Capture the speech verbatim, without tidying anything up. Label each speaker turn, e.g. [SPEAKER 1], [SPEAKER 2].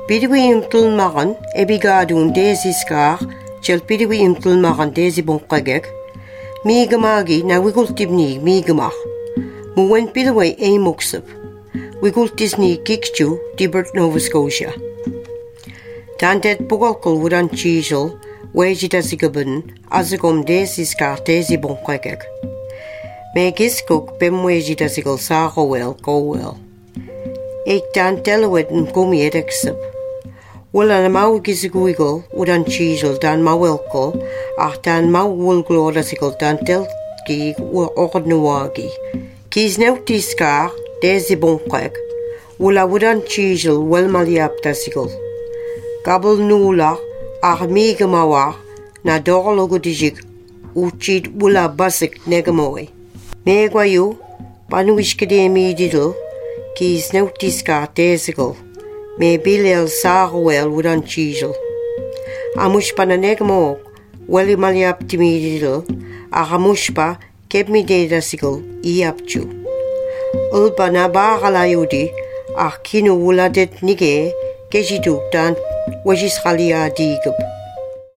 [SPEAKER 1] Bidwi tulmaran ebigadun desiskar chel bidwi tulmaran desi bonkagek migamagi na wigultibni migamach muwen bidwi amoksab wigultisni kikchu dibert Nova Scotia Tandet bugolkol wudan chisel wejidasigaben azagom desiskar desi bonkagek Me giskok bem wejidasigal sarowel gowel Ik dan telwet en gomiet eksep. Wel aan mau gisiguigel, udan chisel dan mawelko, ach dan mau wulglodasigal dan telki u ordnuagi. Kies neuti skar, deze bonkrek, ula udan chisel wel maliaptasigal. Gabel nula, ach migamawa, na dorlogo dijik, uchid ula basik negamoy. Megwayu, panuiskede didel, Kies nautiska tezigal, me bilel sarwel wudan chisel. Amushpa na negmog, weli maliap timididel, a hamushpa keb mi dedasigal iapchu. Ulpa na bagalayudi, a kinu wuladet nige, kejiduk dan wajishalia digab.